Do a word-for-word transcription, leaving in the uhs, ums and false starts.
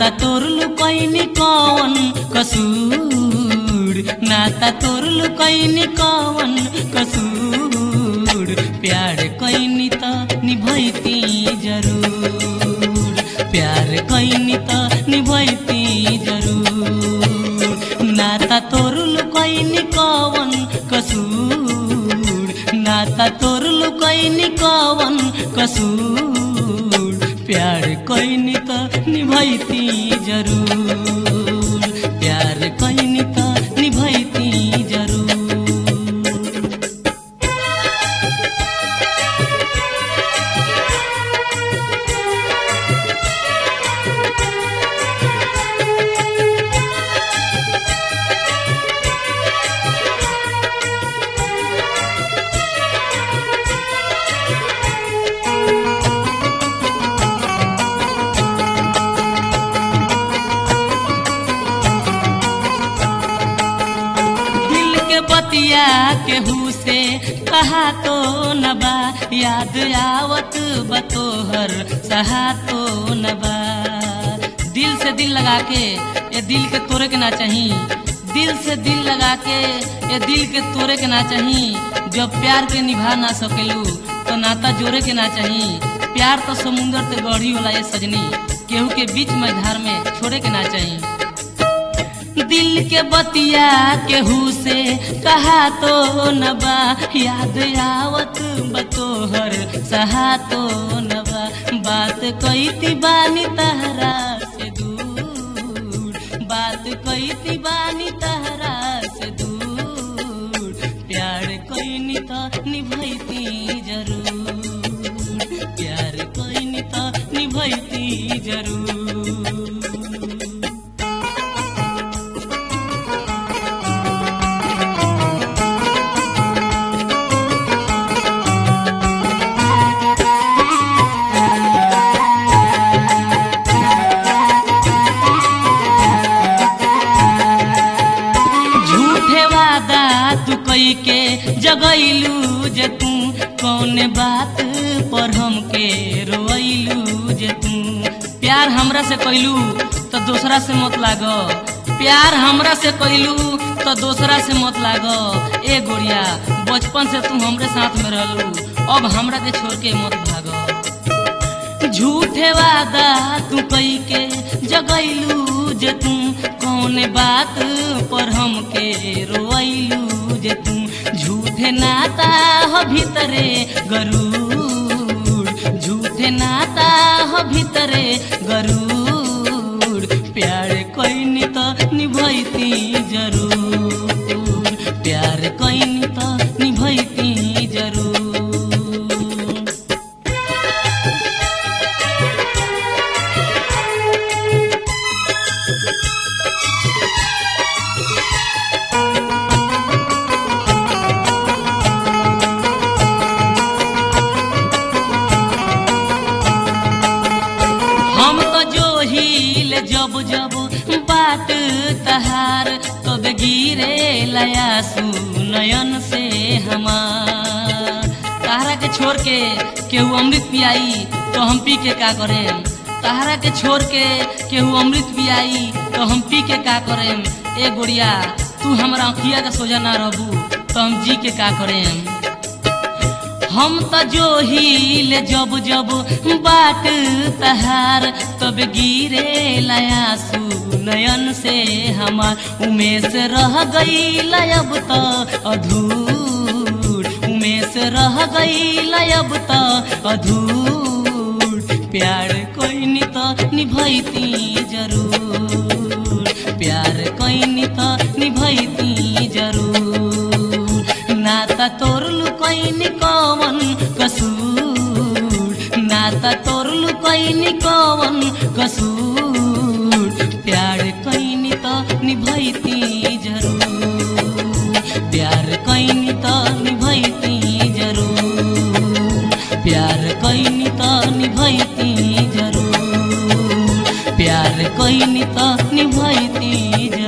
तोरलु कैनी कौन कसूर, नाता तोरलु कैनी कौन कसूर, प्यार कैनी त निभैती जरूर, प्यार कैनी त निभैती जरूर। नाता तोरलु कैनी कौन कसूर, नाता तोरलु कैनी कौन कसूर, प्यार कैनी त निभैती जरूर, प्यार कैनी त निभैती जरूर। बतिया केहू से कहा तो न बा, याद आवत बतोहर सहा तो न बा। दिल से दिल लगा के ये दिल के तोड़े के ना चाही, दिल से दिल लगा के ये दिल के तोड़े के ना चाही। जब प्यार के निभा ना सकेलू तो नाता जोड़े के ना चाही। प्यार तो समुंदर से गढ़ी होला ये सजनी, केहू के बीच में धार में छोड़े के ना चाही। दिल के बतिया केहू से कहा तो न बा, याद आवत बतोहर सहा तो न बा। बात कईती बानी तहरा से दूर, बात कईती बानी तहरा से दूर, प्यार कैनी त निभैती जरूर, प्यार कैनी त निभैती जरूर। तू कई के जगैलू जे तू कौन बात पर हमके रोइलू जे तू। प्यार हमरा से कैलू तो दूसरा से मत लागो, प्यार हमरा से कैलू तो दूसरा से मत लागो। ए गोरिया बचपन से तू हमरे साथ में रहलू, अब हमरा के छोड़ के मत भागो। झूठे वादा तू कई के जगैलू जे तू कौन बात पर हमके रोइलू जे तू। झूठे नाता हो भीतरे गरूर, झूठे नाता हो भीतरे गरूर, प्यार कैनी त निभैती जरूर, प्यार कैनी त निभैती जरूर। जब जब बात तहार तब गिरे लयासू नयन से हमार। तहरा के छोड़ के केहू अमृत पियाई तो हम पी के का करें, तहरा के छोड़ के केहू अमृत पियाई तो हम पी के का करें। ए गोरिया तू हमारा अखिया का सोजा ना रहबू तो हम जी के का करें। हम त जो हील जब जब बाट तहार तब गिरे लयासू नयन से हमार। उमेश रह गई अब त अधूर, उमेश रह गई अब त अधूर, प्यार कैनी त निभैती जरूर, प्यार कैनी त निभैती जरूर। नाता तोरलू कैनी कौन कसूर, नाता तोरलू कैनी कौन कसूर, प्यार कैनी त निभैती जरूर, प्यार कैनी त निभैती जरूर, प्यार कैनी त निभैती जरूर, प्यार कैनी त निभैती जरूर।